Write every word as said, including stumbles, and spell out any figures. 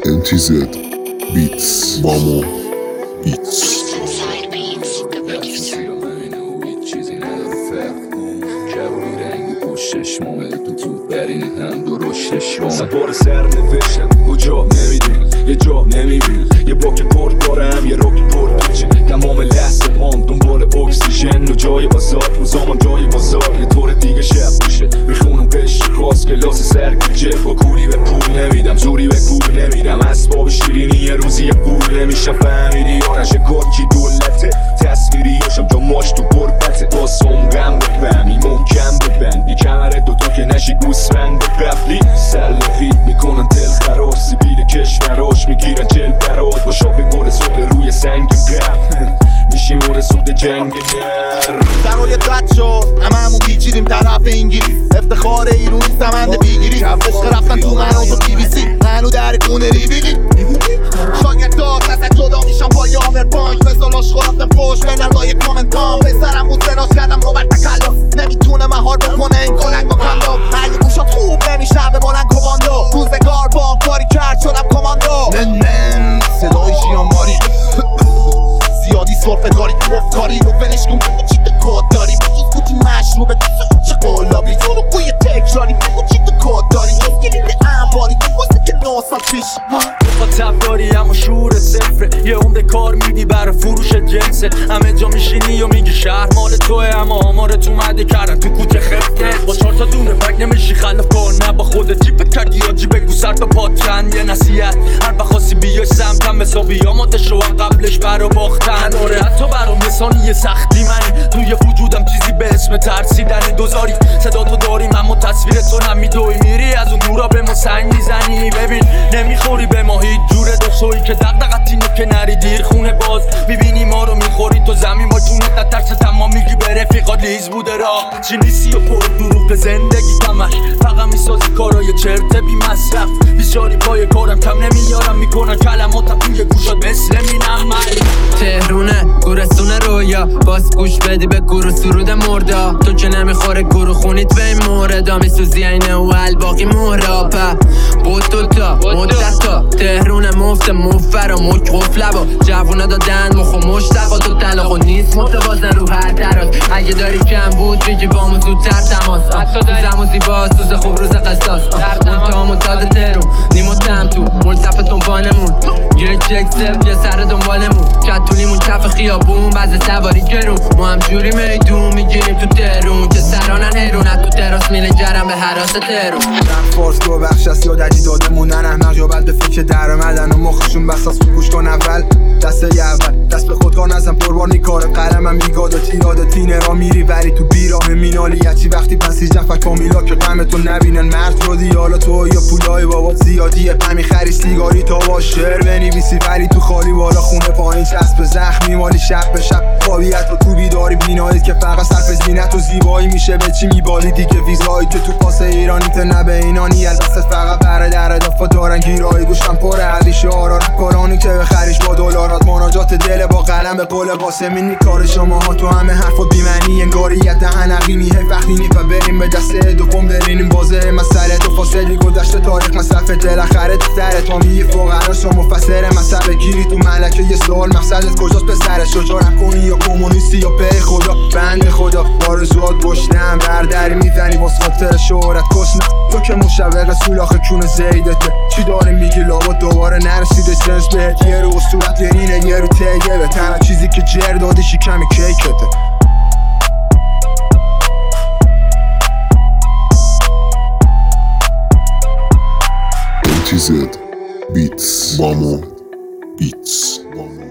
ام تی زد بیتس بامو بیتس سوار سر نوشتم کجا نمیدونی یه جا نمیبینی یه باک پرد دارم یه راکی پرد پیچه تمام لحظه پام دنبال اکسیژن و جای بازار روزامم جای بازار یه طور دیگه شب میشه میخونم قشر خواست کلاس سرگیجه با کوری به پول نمیدم زوری به پول نمیدم اسباب شیرینی یه روزی یه پول نمیشه فهمیدی آرش کارکی دولته تصویری هاشم جا ماش تو بربته باسم غم بفهمی محکم ببندی کمره دوتا که نشی گوسفند قبلی سلفید میکنن دل خراش سیبیل کشوراش میگیرن جل برات با شاپ گل صبح روی سنگ قبل میشیم مور صبح جنگ نر سرای قد شد همه همون پیچیدیم طرف انگلیس افتخار ایرون سمنده بیگیری عشق رفتن تو من و تو تی وی سی منو در خونه ریبیدی شاگرد دار ازت جدا میشم با یاور بانک بزالاش خورفتم پشت بنر لای کامنتام بسرم بود سراش کردم روبر تکلا نمیتونه مهار بکنه این کلنگ با کندام اگه گوشات خوب نمیشه به بلنگ کماندو روزگار بام کاری کرد شدم کماندو من من صدای شیاماری زیادی صرفه کاری تو افکاری رو فنش کن بگو چی کد داری بخوز بودی مشروبه چه قلابی تو رو بوی تکراری بگو چی کد داری جز گلید انباری تو بسته که نه سال پیش مخاطب داری اما شور صفره یه عمر کار میدی برای فروش جنسه همه جا میشینی و میگی شهر مال توه اما آمارت اومده کردن تو کوچه خفته با چهار تا دونه فک نمیشی خلاف کار نه با خودت جیب کردی یا جیب گو سر تا پاترن یه نصیحت هر بخواستی بیای سمتم حسابی آماتش رو قبلش برا باختن آره حتی برام یه ثانیه سختی منی توی وجودم چیزی به اسم ترسیدن دوزاری صدا تو داریم اما تصویر تو نمیدوی میری از اون نورا به ما سنگ میزنی ببین نمیخوری به ما هیچ جوره دخشوی که دقدقت اینو که نری دیر خونه باز میبینی ما رو میخوری تو زمین با جونت در ترس تمام میگی به رفیقات لیز بوده را چی نیستی و پر دروغ زندگی تمش فقط میسازی کارای چرت بی مصرف بیچاری پای کارم کم نمیارم میکنن کلماتم توی گوشات مثل مینم تهرونه گورستون رویا باز گوش بدی به گروه سرود مردا تو که نمیخوره گروه خونیت به این موردا میسوزی اینه و الباقی مهراپه بود تو تا مدت تا تهرونه مفت مفر و مک قفله با جوونه دادن مخ و مشتقا تو تلاقو نیست متوازن رو هر تراز اگه داری کم بود بگی با ما زودتر تماس سوزم و زیباست سوز خوب روز قصاص منتها منتاز تهرون نیمو تم تو ملتف دنبالمون یک یک سف یه سر دنبالمون کتونیمون کف خیابون بعض سواری گرون ما هم جوری میدون میگیریم تو تهرون که سرانن هیرونت تو تراس میله گرم به حراس تهرون فارس دو بخش از یادجی داده موندن احمق یا بعد به فکر در اومدن و مخشون بساس گوش کن اول دسته اول دست به خود کار نزن پربانی کار قلمم میگاد و تیراد تینه را میری وری تو بیراه مینالیتی وقتی پسی جفت کامیلا که قمتون نبینن مرد رو دیالا تو یا پولای بابات زیادیه پمی خری سیگاری تا با شعر بنویسی ولی تو خالی بالا خونه پایین چسب زخمی مالی شب به شب خوابیت و تو بیداری بینایید که فقط صرف زینت و زیبایی میشه به چی میبالی دیگه ویزایی که تو پاس ایرانی ته نبه اینانی البته فقط برای در اضافه دارن گیرایی گوشم پر علیش آرا کارانی که بخریش با دلارات مناجات دل با قلم به قول قاسمینی کار شما ها تو همه حرفات بی‌معنی انگاریت حنقیمی هی وقتی نیفه بریم به دسته دوم برینیم بازه مسئله تو فاصلی گذشته تاریخ مصرف بالاخره تو سر تو می فقرا شما مفسر مسئله گیری تو ملکه یه سوال مقصدت کجاست به سر شجاعت کنی یا کمونیستی یا پی خدا بند خدا بارزوات گشتم بردری میزنی باز خاطر شهرت کسنه تو که مشوق سولاخ کون زیدته چی داری میگی لابد دوباره نرسیده جنس بهت یه رو صورت لرینه یه رو تیه به تنها چیزی که جر دادی شکمی کیکته ام تی زد بیتس بامو بیتس